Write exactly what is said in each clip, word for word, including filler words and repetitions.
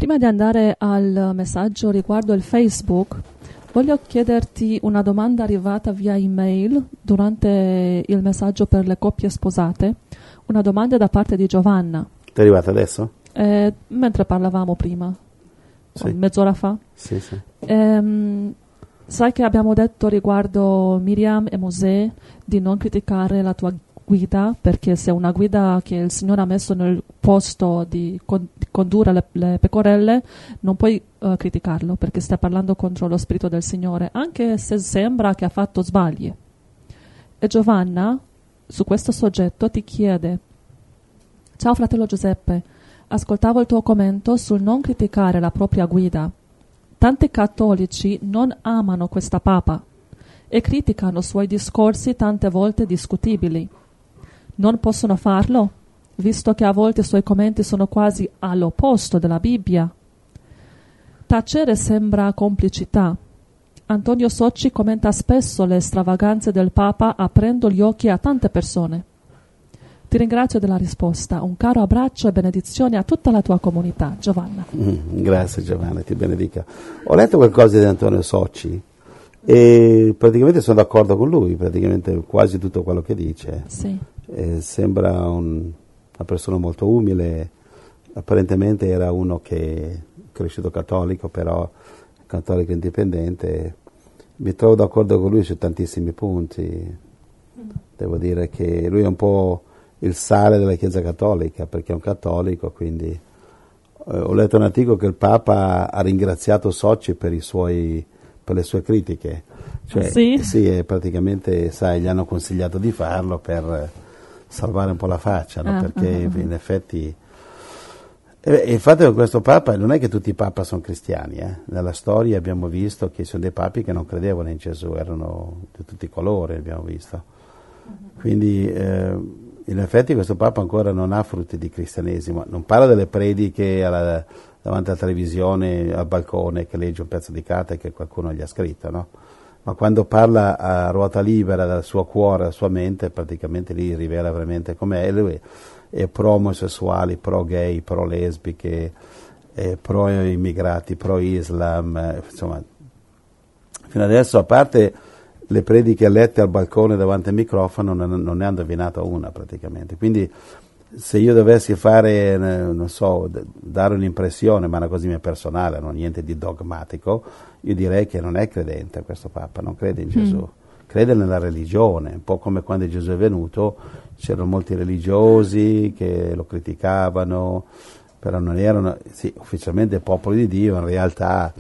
Prima di andare al messaggio riguardo il Facebook, voglio chiederti una domanda arrivata via email durante il messaggio per le coppie sposate. Una domanda da parte di Giovanna. Ti è arrivata adesso? Eh, mentre parlavamo prima, Sì. mezz'ora fa. Sì, sì. Ehm, sai che abbiamo detto riguardo Miriam e Mosè di non criticare la tua guida, perché se una guida che il Signore ha messo nel posto di, con- di condurre le, le pecorelle, non puoi uh, criticarlo, perché stai parlando contro lo Spirito del Signore, anche se sembra che ha fatto sbagli. E Giovanna, su questo soggetto, ti chiede: ciao fratello Giuseppe, ascoltavo il tuo commento sul non criticare la propria guida. Tanti cattolici non amano questa papa e criticano suoi discorsi tante volte discutibili. Non possono farlo, visto che a volte i suoi commenti sono quasi all'opposto della Bibbia. Tacere sembra complicità. Antonio Socci commenta spesso le stravaganze del Papa aprendo gli occhi a tante persone. Ti ringrazio della risposta. Un caro abbraccio e benedizioni a tutta la tua comunità. Giovanna. Mm, grazie Giovanna, ti benedica. Ho letto qualcosa di Antonio Socci e praticamente sono d'accordo con lui, praticamente quasi tutto quello che dice. Sì. Eh, sembra un, una persona molto umile, apparentemente era uno che è cresciuto cattolico, però cattolico indipendente. Mi trovo d'accordo con lui su tantissimi punti. Mm. Devo dire che lui è un po' il sale della Chiesa Cattolica, perché è un cattolico, quindi eh, ho letto un articolo che il Papa ha ringraziato Socci per i suoi per le sue critiche, cioè, sì, sì è praticamente, sai, gli hanno consigliato di farlo per salvare un po' la faccia, no? ah, perché uh-huh. in effetti e, infatti con questo Papa non è che tutti i Papa sono cristiani, eh? Nella storia abbiamo visto che ci sono dei papi che non credevano in Gesù, erano di tutti i colori, abbiamo visto, quindi eh, in effetti questo Papa ancora non ha frutti di cristianesimo, non parla delle prediche alla, davanti alla televisione, al balcone, che legge un pezzo di carta che qualcuno gli ha scritto, no? Ma quando parla a ruota libera dal suo cuore, dalla sua mente, praticamente lì rivela veramente com'è. E lui è pro omosessuali, pro gay, pro lesbiche, pro immigrati, pro Islam, eh, insomma, fino adesso, a parte le prediche lette al balcone davanti al microfono, non, non ne ha indovinato una praticamente. Quindi se io dovessi fare, non so, dare un'impressione, ma una cosa mia personale, non niente di dogmatico, io direi che non è credente questo Papa, non crede in Gesù, mm. crede nella religione, un po' come quando Gesù è venuto, c'erano molti religiosi che lo criticavano, però non erano, sì, ufficialmente popolo di Dio, in realtà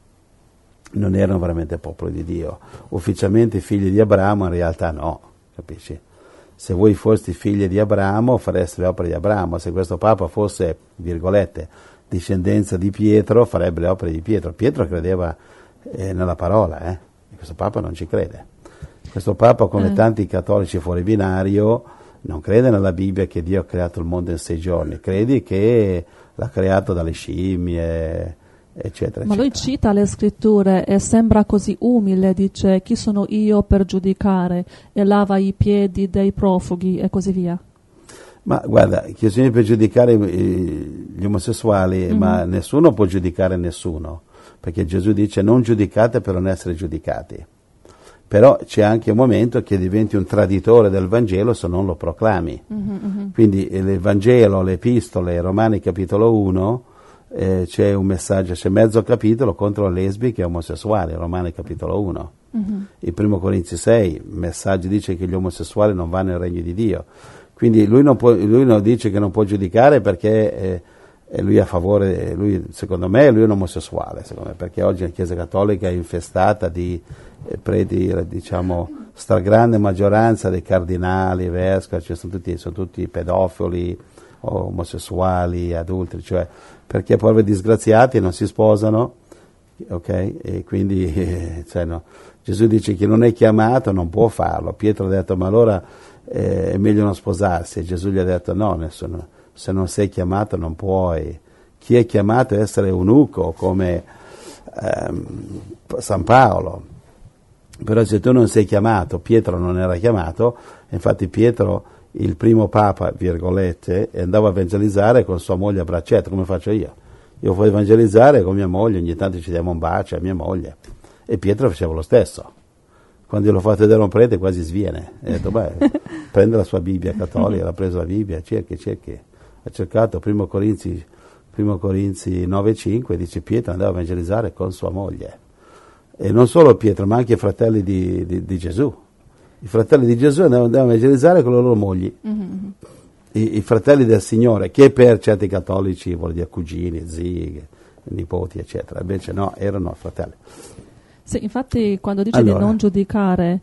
non erano veramente popolo di Dio, ufficialmente figli di Abramo, in realtà no, capisci? Se voi foste figli di Abramo fareste le opere di Abramo, se questo Papa fosse, virgolette, discendenza di Pietro farebbe le opere di Pietro. Pietro credeva eh, nella parola, eh? E questo Papa non ci crede. Questo Papa, come eh. tanti cattolici fuori binario, non crede nella Bibbia che Dio ha creato il mondo in sei giorni, credi che l'ha creato dalle scimmie, eccetera, ma eccetera. lui cita le scritture e sembra così umile, dice: chi sono io per giudicare, e lava i piedi dei profughi e così via. Ma guarda, chi sono io per giudicare gli omosessuali, mm-hmm. ma nessuno può giudicare nessuno, perché Gesù dice non giudicate per non essere giudicati. Però c'è anche un momento che diventi un traditore del Vangelo se non lo proclami. Mm-hmm. Quindi il Vangelo, le epistole, Romani capitolo uno, Eh, c'è un messaggio, c'è mezzo capitolo contro lesbiche e omosessuali, Romani capitolo uno. Mm-hmm. Il primo Corinzi sei, il messaggio dice che gli omosessuali non vanno nel regno di Dio. Quindi lui non, può, lui non dice che non può giudicare perché eh, è lui a favore, lui, secondo me lui è un omosessuale, secondo me, perché oggi la Chiesa Cattolica è infestata di eh, preti, diciamo, stragrande maggioranza dei cardinali, vescovi, cioè sono tutti, sono tutti pedofili, omosessuali, adulteri, cioè perché poveri disgraziati non si sposano, ok? E quindi eh, cioè no. Gesù dice che non è chiamato non può farlo. Pietro ha detto ma allora eh, è meglio non sposarsi, e Gesù gli ha detto no, nessuno, se non sei chiamato non puoi. Chi è chiamato è essere eunuco come ehm, San Paolo, però se tu non sei chiamato, Pietro non era chiamato, infatti Pietro, il primo papa, virgolette, andava a evangelizzare con sua moglie a braccetto, come faccio io. io voglio evangelizzare con mia moglie, ogni tanto ci diamo un bacio a mia moglie. E Pietro faceva lo stesso. Quando io l'ho fatto vedere a un prete quasi sviene. E ha detto, beh, prende la sua Bibbia cattolica, ha preso la Bibbia, cerchi, cerchi. Ha cercato primo Corinzi, primo Corinzi nove cinque, dice Pietro andava a evangelizzare con sua moglie. E non solo Pietro, ma anche i fratelli di, di, di Gesù. I fratelli di Gesù andavano a evangelizzare con le loro mogli. Mm-hmm. I, I fratelli del Signore, che per certi cattolici vuol dire cugini, zii, nipoti, eccetera. Invece no, erano fratelli. Sì, infatti quando dice allora, di non giudicare,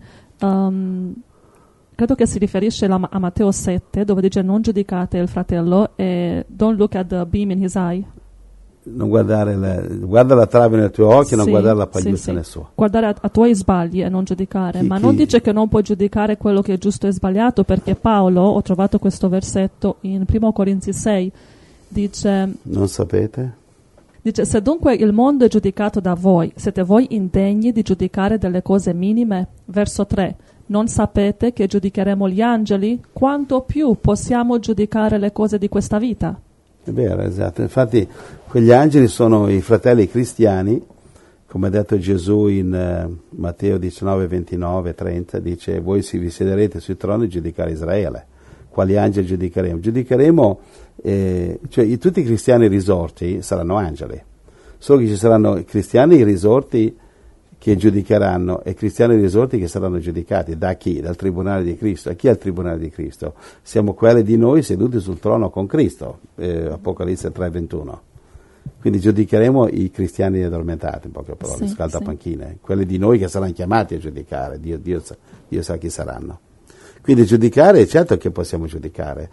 um, credo che si riferisce a, a Matteo sette, dove dice non giudicate il fratello e don't look at the beam in his eye. Non guardare le, guarda la trave nei tuoi occhi e sì, non guardare la pagliuzza sì, sì. nel suo. Guardare a, a tuoi sbagli e non giudicare, chi, ma chi? Non dice che non puoi giudicare quello che è giusto e sbagliato, perché Paolo, ho trovato questo versetto in primo Corinzi sei, dice... Non sapete? Dice, se dunque il mondo è giudicato da voi, siete voi indegni di giudicare delle cose minime? Verso tre, non sapete che giudicheremo gli angeli? Quanto più possiamo giudicare le cose di questa vita? È vero, esatto. Infatti quegli angeli sono i fratelli cristiani, come ha detto Gesù in eh, Matteo diciannove, ventinove, trenta, dice voi si vi siederete sui troni a giudicare Israele. Quali angeli giudicheremo? Giudicheremo, eh, cioè i, tutti i cristiani risorti saranno angeli, solo che ci saranno i cristiani risorti che giudicheranno e cristiani risorti che saranno giudicati. Da chi? Dal tribunale di Cristo. E chi è il tribunale di Cristo? Siamo quelli di noi seduti sul trono con Cristo, eh, Apocalisse tre ventuno. Quindi giudicheremo i cristiani addormentati, in poche parole, sì, scaldapanchine, sì. Quelli di noi che saranno chiamati a giudicare, Dio, Dio, sa, Dio sa chi saranno. Quindi giudicare, è certo che possiamo giudicare.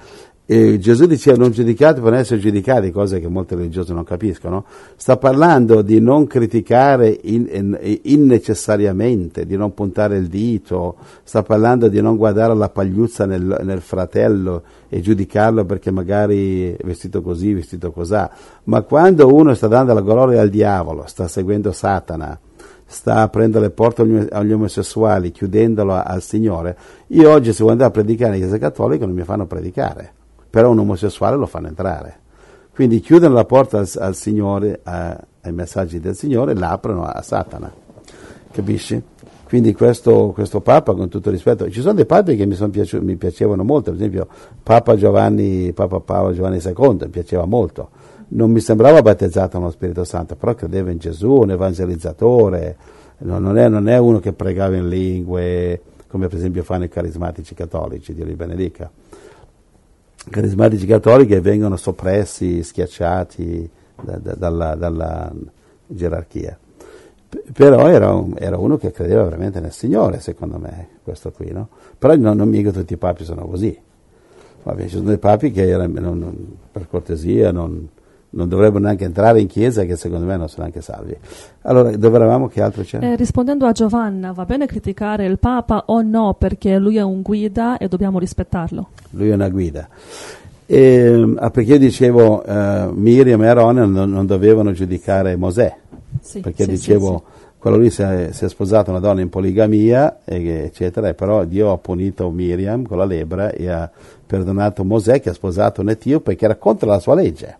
E Gesù diceva non giudicate per non essere giudicati, cose che molti religiosi non capiscono. Sta parlando di non criticare in, in, innecessariamente, di non puntare il dito, sta parlando di non guardare la pagliuzza nel, nel fratello e giudicarlo perché magari è vestito così, vestito cosà. Ma quando uno sta dando la gloria al diavolo, sta seguendo Satana, sta aprendo le porte agli omosessuali, chiudendolo al Signore, io oggi se vuoi andare a predicare in chiesa cattolica non mi fanno predicare, però un omosessuale lo fanno entrare. Quindi chiudono la porta al, al Signore, a, ai messaggi del Signore, e l'aprono a Satana. Capisci? Quindi questo, questo Papa, con tutto rispetto, ci sono dei papi che mi, son piaci- mi piacevano molto, per esempio Papa Giovanni, Papa Paolo Giovanni secondo, mi piaceva molto. Non mi sembrava battezzato nello Spirito Santo, però credeva in Gesù, un evangelizzatore, non è, non è uno che pregava in lingue, come per esempio fanno i carismatici cattolici, Dio li benedica. Carismatici cattolici vengono soppressi, schiacciati da, da, dalla, dalla gerarchia. P- però era, un, era uno che credeva veramente nel Signore, secondo me, questo qui, no? Però non, non mica tutti i papi sono così. Vabbè, ci sono dei papi che era, non, non, per cortesia non... non dovrebbero neanche entrare in chiesa, che secondo me non sono neanche salvi. Allora, dove eravamo? Che altro c'è? Eh, rispondendo a Giovanna, va bene criticare il Papa o no, perché lui è un guida e dobbiamo rispettarlo? Lui è una guida. E, perché io dicevo uh, Miriam e Aarone non, non dovevano giudicare Mosè, sì, perché sì, dicevo sì, sì. Quello lì si è, si è sposato una donna in poligamia, eccetera, e però Dio ha punito Miriam con la lebbra e ha perdonato Mosè che ha sposato un etiope che era contro la sua legge.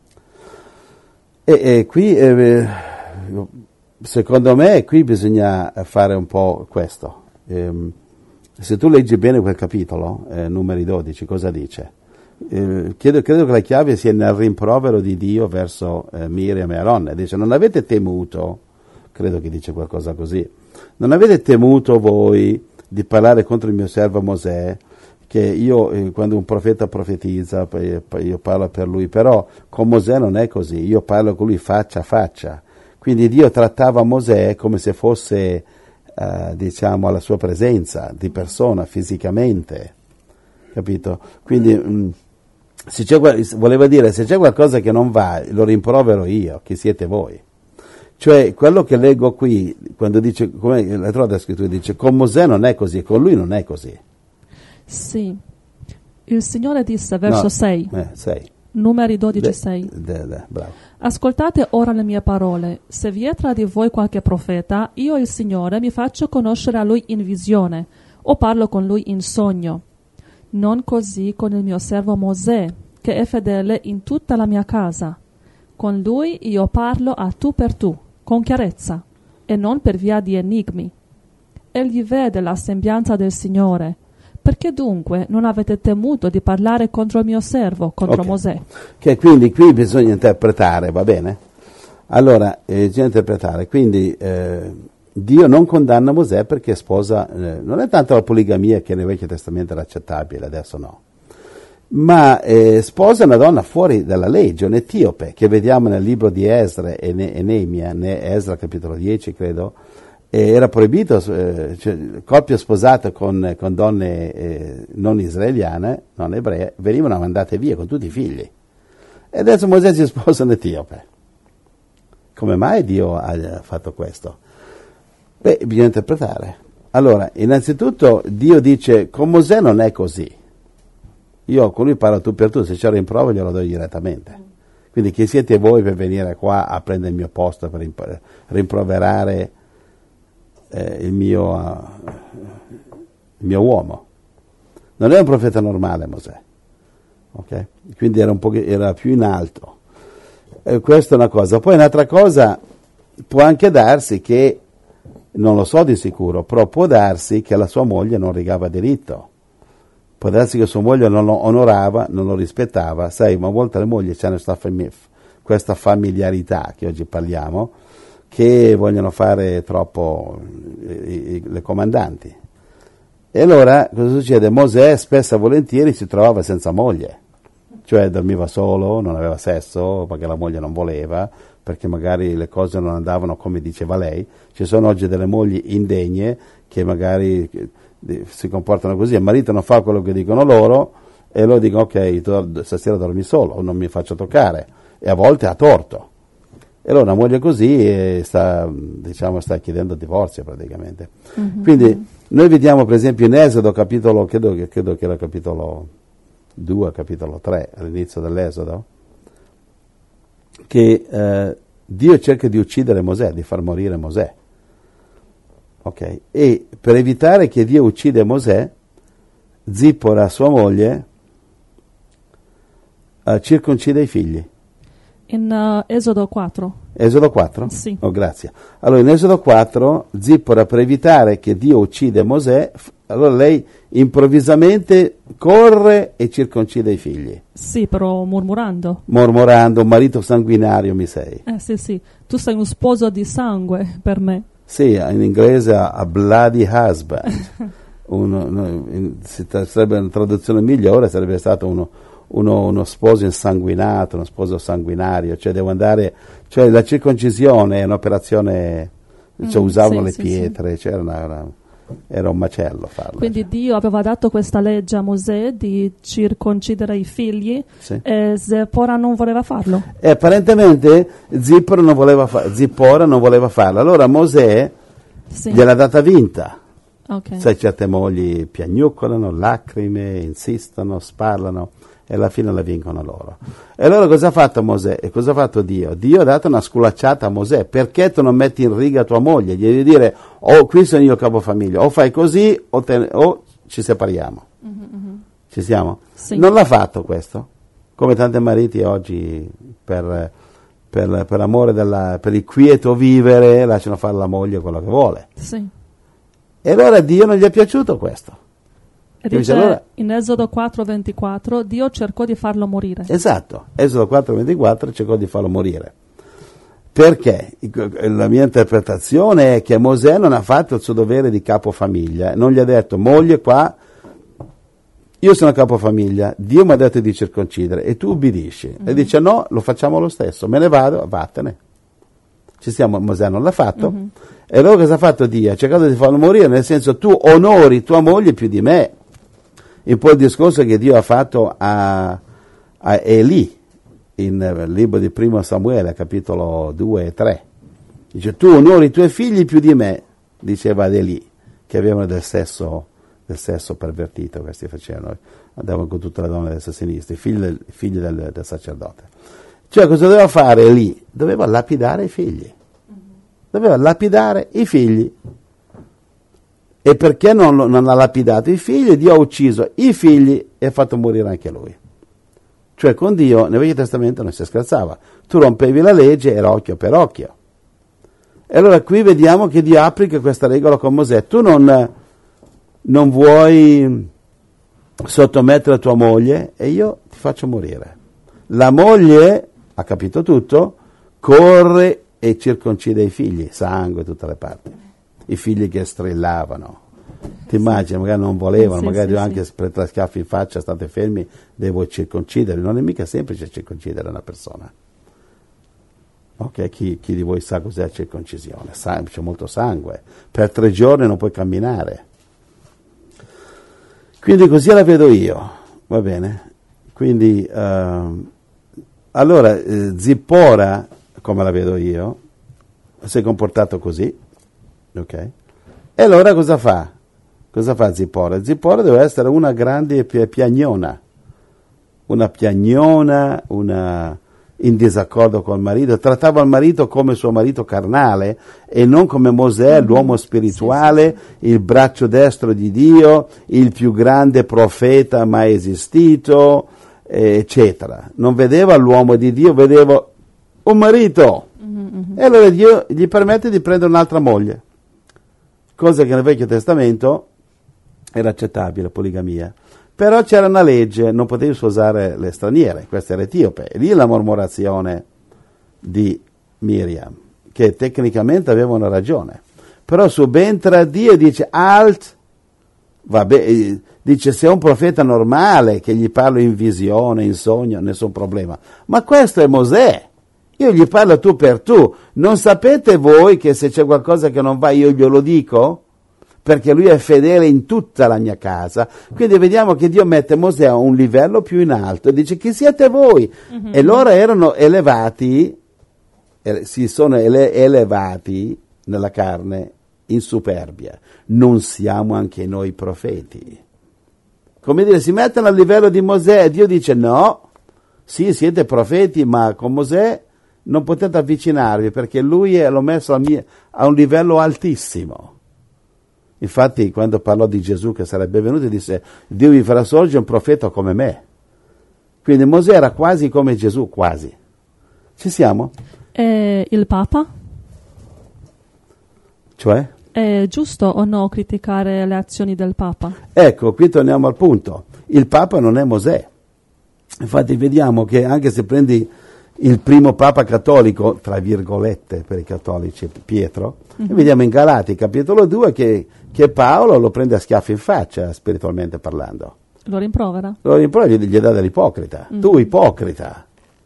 E, e qui, eh, secondo me, qui bisogna fare un po' questo. Eh, se tu leggi bene quel capitolo, eh, numeri dodici, cosa dice? Eh, credo, credo che la chiave sia nel rimprovero di Dio verso eh, Miriam e Aaron. Dice, non avete temuto, credo che dice qualcosa così, non avete temuto voi di parlare contro il mio servo Mosè, che io, eh, quando un profeta profetizza, io parlo per lui, però con Mosè non è così, io parlo con lui faccia a faccia. Quindi Dio trattava Mosè come se fosse, eh, diciamo, alla sua presenza, di persona, fisicamente, capito? Quindi, mh, se c'è, voleva dire, se c'è qualcosa che non va, lo rimprovero io, che siete voi. Cioè, quello che leggo qui, quando dice, come la trovo la scrittura, dice, con Mosè non è così, con lui non è così. Sì, il Signore disse, verso no, sei, eh, sei. Numeri dodici sei, de, de, bravo. Ascoltate ora le mie parole, se vi è tra di voi qualche profeta, io il Signore mi faccio conoscere a lui in visione, o parlo con lui in sogno. Non così con il mio servo Mosè, che è fedele in tutta la mia casa. Con lui io parlo a tu per tu, con chiarezza, e non per via di enigmi. Egli vede la sembianza del Signore. Perché dunque non avete temuto di parlare contro il mio servo, contro okay. Mosè? Che quindi qui bisogna interpretare, va bene? Allora, eh, bisogna interpretare, quindi eh, Dio non condanna Mosè perché sposa, eh, non è tanto la poligamia che nel Vecchio Testamento era accettabile, adesso no, ma eh, sposa una donna fuori dalla legge, un'etiope, che vediamo nel libro di Esra e, ne- e Neemia, ne- Esra capitolo dieci credo, e era proibito, eh, cioè, coppie sposate con, con donne eh, non israeliane, non ebree, venivano mandate via con tutti i figli. E adesso Mosè si sposa un etiope. Come mai Dio ha fatto questo? Beh, bisogna interpretare. Allora, innanzitutto Dio dice, con Mosè non è così. Io con lui parlo tu per tu, se c'è rimprovero glielo do direttamente. Quindi chi siete voi per venire qua a prendere il mio posto, per imp- rimproverare eh, il, mio, uh, il mio uomo? Non è un profeta normale Mosè. Okay? Quindi era, un po', era più in alto. Eh, questa è una cosa. Poi un'altra cosa, può anche darsi che, non lo so di sicuro, però può darsi che la sua moglie non rigava diritto. Può darsi che sua moglie non lo onorava, non lo rispettava. Sai, ma a volte le mogli hanno questa familiarità che oggi parliamo, che vogliono fare troppo i, i, le comandanti. E allora cosa succede? Mosè spesso e volentieri si trovava senza moglie. Cioè dormiva solo, non aveva sesso perché la moglie non voleva, perché magari le cose non andavano come diceva lei. Ci sono oggi delle mogli indegne che magari si comportano così, il marito non fa quello che dicono loro e loro dicono ok, tu stasera dormi solo, non mi faccio toccare, e a volte ha torto. E allora una moglie così sta, diciamo, sta chiedendo divorzio praticamente. Mm-hmm. Quindi noi vediamo per esempio in Esodo capitolo, credo, credo che era capitolo due, capitolo tre, all'inizio dell'Esodo, che eh, Dio cerca di uccidere Mosè, di far morire Mosè. Ok? E per evitare che Dio uccide Mosè, Zippora, sua moglie, uh, circoncide i figli. In uh, Esodo quattro. Esodo quattro? Sì. Oh, grazie. Allora in Esodo quattro, Zippora, per evitare che Dio uccide Mosè, allora lei improvvisamente corre e circoncide i figli. Sì, però mormorando. Mormorando, marito sanguinario mi sei. Eh sì, sì, tu sei uno sposo di sangue per me. Sì, in inglese a bloody husband. uno, no, in, si tra, sarebbe una traduzione migliore, sarebbe stato uno, uno, uno sposo insanguinato, uno sposo sanguinario, cioè devo andare, cioè la circoncisione è un'operazione, cioè mm, usavano sì, le sì, pietre, sì. Cioè era, una, una, era un macello farlo. Quindi cioè. Dio aveva dato questa legge a Mosè di circoncidere i figli, sì. E Zippora non voleva farlo. E apparentemente Zippora non voleva, fa- Zippora non voleva farlo, allora Mosè sì. gliel'ha data vinta. Okay. Sai, certe mogli piagnucolano, lacrime, insistono, sparlano e alla fine la vincono loro. E allora cosa ha fatto Mosè? E cosa ha fatto Dio? Dio ha dato una sculacciata a Mosè. Perché tu non metti in riga tua moglie? Gli devi dire, oh, qui sono io capofamiglia, o fai così o, te, o ci separiamo. Mm-hmm. Ci siamo? Sì. Non l'ha fatto questo, come tanti mariti oggi per, per, per amore della, per il quieto vivere lasciano fare alla moglie quello che vuole. Sì. E allora a Dio non gli è piaciuto questo. Dice, allora, in Esodo quattro ventiquattro Dio cercò di farlo morire. Esatto, Esodo quattro ventiquattro cercò di farlo morire. Perché? La mia interpretazione è che Mosè non ha fatto il suo dovere di capofamiglia, non gli ha detto, moglie qua, io sono capofamiglia, Dio mi ha detto di circoncidere e tu ubbidisci. Mm-hmm. E dice no, lo facciamo lo stesso, me ne vado, vattene. Ci stiamo, Mosè non l'ha fatto. Mm-hmm. E allora cosa ha fatto Dio? Ha cercato di farlo morire, nel senso tu onori tua moglie più di me. Un po' il discorso che Dio ha fatto a, a Eli, in libro di primo Samuele, capitolo due e tre. Dice, tu onori i tuoi figli più di me, diceva ad Eli, che avevano del sesso, del sesso pervertito, questi facevano, andavano con tutte le donne destra e sinistra, i figli del, figli del, del sacerdote. Cioè cosa doveva fare Eli? Doveva lapidare i figli. Doveva lapidare i figli. E perché non, non ha lapidato i figli? Dio ha ucciso i figli e ha fatto morire anche lui. Cioè con Dio nel Vecchio Testamento non si scherzava, tu rompevi la legge, era occhio per occhio. E allora qui vediamo che Dio applica questa regola con Mosè, tu non, non vuoi sottomettere tua moglie e io ti faccio morire. La moglie, ha capito tutto, corre e circoncide i figli, sangue tutte le parti, i figli che strillavano. Ti immagini, magari non volevano, sì, magari sì, anche sì. per tre schiaffi in faccia, state fermi, devo circoncidere. Non è mica semplice circoncidere una persona. Ok, chi, chi di voi sa cos'è la circoncisione? Sa, c'è molto sangue. Per tre giorni non puoi camminare. Quindi così la vedo io, va bene? Quindi, uh, allora, eh, Zippora, come la vedo io, si è comportato così, ok? E allora cosa fa? Cosa fa Zippora? Zippora deve essere una grande piagnona, una piagnona, una in disaccordo col marito, trattava il marito come suo marito carnale e non come Mosè, mm-hmm. l'uomo spirituale, sì, sì. il braccio destro di Dio, il più grande profeta mai esistito, eccetera. Non vedeva l'uomo di Dio, vedeva un marito. Mm-hmm. E allora Dio gli permette di prendere un'altra moglie, cosa che nel Vecchio Testamento era accettabile, poligamia. Però c'era una legge, non potevi sposare le straniere, questo era etiope. E lì la mormorazione di Miriam, che tecnicamente avevano ragione. Però subentra Dio e dice, alt, vabbè, dice se è un profeta normale, che gli parlo in visione, in sogno, nessun problema. Ma questo è Mosè, io gli parlo tu per tu. Non sapete voi che se c'è qualcosa che non va io glielo dico? Perché lui è fedele in tutta la mia casa. Quindi vediamo che Dio mette Mosè a un livello più in alto e dice chi siete voi? Mm-hmm. E loro erano elevati, eh, si sono ele- elevati nella carne in superbia. Non siamo anche noi profeti? Come dire, si mettono al livello di Mosè e Dio dice no, sì siete profeti ma con Mosè non potete avvicinarvi perché lui è, l'ho messo a, mie- a un livello altissimo. Infatti quando parlò di Gesù che sarebbe venuto disse Dio vi farà sorgere un profeta come me. Quindi Mosè era quasi come Gesù, quasi. Ci siamo? E il Papa? Cioè? È giusto o no criticare le azioni del Papa? Ecco, qui torniamo al punto. Il Papa non è Mosè. Infatti vediamo che anche se prendi il primo Papa cattolico, tra virgolette per i cattolici, Pietro, mm-hmm. e vediamo in Galati, capitolo due, che, che Paolo lo prende a schiaffi in faccia, spiritualmente parlando. Lo rimprovera? Lo rimprovera, gli, gli dà dell'ipocrita. Mm-hmm. Tu ipocrita.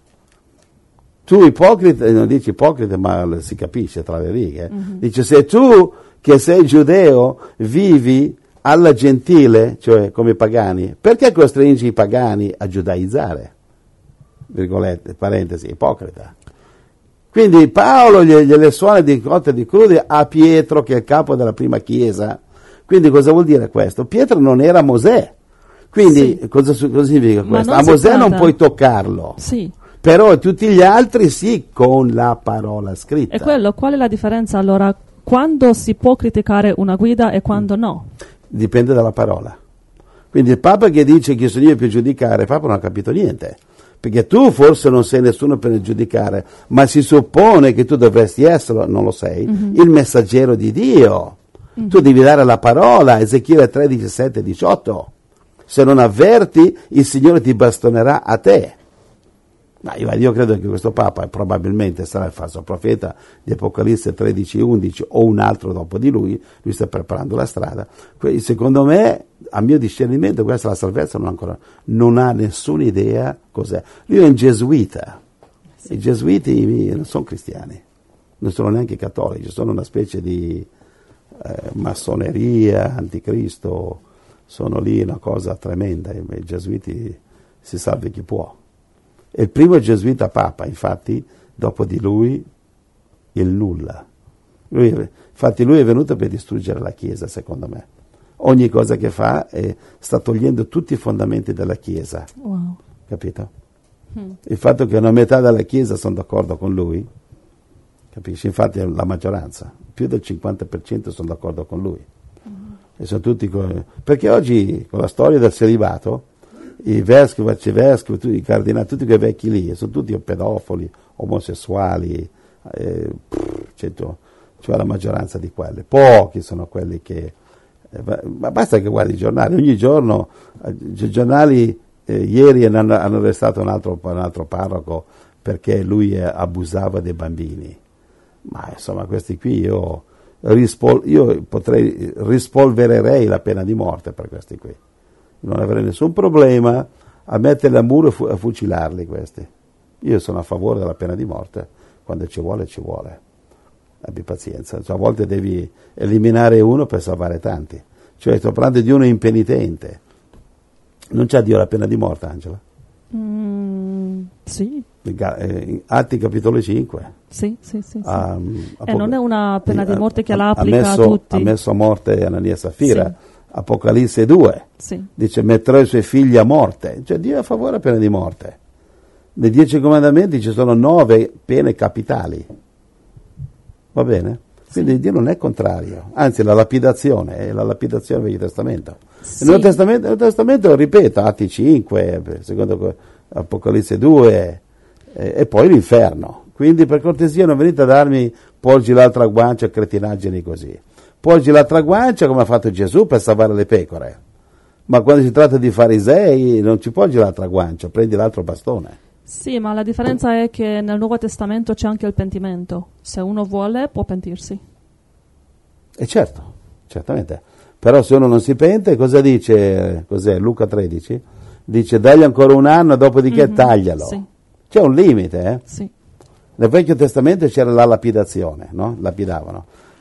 Tu ipocrita, non dici ipocrita, ma si capisce tra le righe. Mm-hmm. Dice, se tu che sei giudeo vivi alla gentile, cioè come i pagani, perché costringi i pagani a giudaizzare? Virgolette, parentesi, ipocrita. Quindi Paolo gliele suona di cotte e di crude a Pietro, che è il capo della prima chiesa. Quindi cosa vuol dire questo? Pietro non era Mosè. Quindi sì. cosa, cosa significa questo? A Mosè tratta... non puoi toccarlo. Sì. Però tutti gli altri sì, con la parola scritta. E quello, qual è la differenza allora? Quando si può criticare una guida e quando no? Dipende dalla parola. Quindi il Papa che dice che sono io per giudicare, il Papa non ha capito niente. Perché tu forse non sei nessuno per giudicare, ma si suppone che tu dovresti esserlo, non lo sei, mm-hmm. il messaggero di Dio. Mm-hmm. Tu devi dare la parola, Ezechiele tre, diciassette, diciotto. Se non avverti, il Signore ti bastonerà a te. Ma io, io credo che questo Papa probabilmente sarà il falso profeta di Apocalisse tredici, undici o un altro dopo di lui, lui sta preparando la strada. Secondo me, a mio discernimento, questa la salvezza non, ancora, non ha nessuna idea cos'è. Lui è un gesuita, sì. I gesuiti non sono cristiani, non sono neanche cattolici, sono una specie di eh, massoneria, anticristo, sono lì una cosa tremenda, i, i gesuiti si salvi chi può. E il primo gesuita papa, infatti, dopo di lui, il nulla. Lui, infatti lui è venuto per distruggere la Chiesa, secondo me. Ogni cosa che fa è, sta togliendo tutti i fondamenti della Chiesa. Wow. Capito? Hmm. Il fatto che una metà della Chiesa sono d'accordo con lui, capisci? Infatti è la maggioranza, più del cinquanta per cento sono d'accordo con lui. Hmm. E sono tutti con, perché oggi con la storia del celibato i vescovi, arcivescovi, tutti, i cardinali, tutti quei vecchi lì, sono tutti pedofili, omosessuali, eh, c'è, c'è la maggioranza di quelli, pochi sono quelli che, eh, ma basta che guardi i giornali, ogni giorno, eh, i giornali, eh, ieri hanno, hanno arrestato un altro, un altro parroco perché lui eh, abusava dei bambini, ma insomma questi qui io, rispol- io potrei, rispolvererei la pena di morte per questi qui. Non avrei nessun problema a metterli a muro e fu- a fucilarli questi. Io sono a favore della pena di morte, quando ci vuole ci vuole. Abbi pazienza, cioè, a volte devi eliminare uno per salvare tanti. Cioè sto parlando di uno impenitente. Non c'ha Dio la pena di morte, Angela? Mm, sì. Atti capitolo cinque. Sì, sì, sì. sì. Ha, ha e non è una pena di morte che la ha applica messo, a tutti. Ha messo a morte Anania e Safira. Sì. Apocalisse due, sì. Dice metterò i suoi figli a morte, cioè Dio è a favore della pena di morte. Nei dieci comandamenti ci sono nove pene capitali, va bene? Quindi sì. Dio non è contrario, anzi la lapidazione è la lapidazione del Vecchio Testamento. Sì. Il Nuovo Testamento, il Nuovo Testamento, ripeto, Atti cinque, secondo Apocalisse due e, e poi l'inferno. Quindi per cortesia non venite a darmi porgi l'altra guancia, cretinaggini così. Porgi l'altra guancia come ha fatto Gesù per salvare le pecore, ma quando si tratta di farisei non ci porgi l'altra guancia, prendi l'altro bastone. Sì, ma la differenza è che nel Nuovo Testamento c'è anche il pentimento. Se uno vuole può pentirsi. E certo, certamente. Però se uno non si pente, cosa dice? Cos'è? Luca tredici? Dice dagli ancora un anno, dopodiché mm-hmm, taglialo. Sì. C'è un limite, eh? Sì. Nel Vecchio Testamento c'era la lapidazione, no? Lapidavano.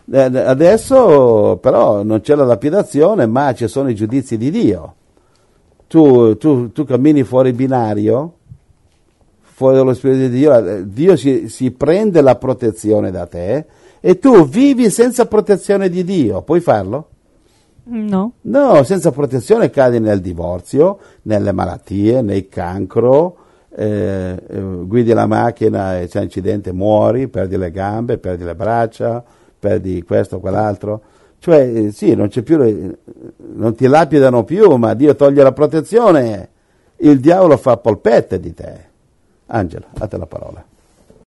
Adesso però non c'è la lapidazione, ma ci sono i giudizi di Dio. Tu, tu, tu cammini fuori binario, fuori dallo Spirito di Dio, Dio si, si prende la protezione da te e tu vivi senza protezione di Dio. Puoi farlo? No. No, senza protezione cadi nel divorzio, nelle malattie, nel cancro, eh, eh, guidi la macchina e c'è un incidente, muori, perdi le gambe, perdi le braccia, perdi questo o quell'altro, cioè eh, sì, non c'è più, non ti lapidano più, ma Dio toglie la protezione, il diavolo fa polpette di te. Angela, a te la parola.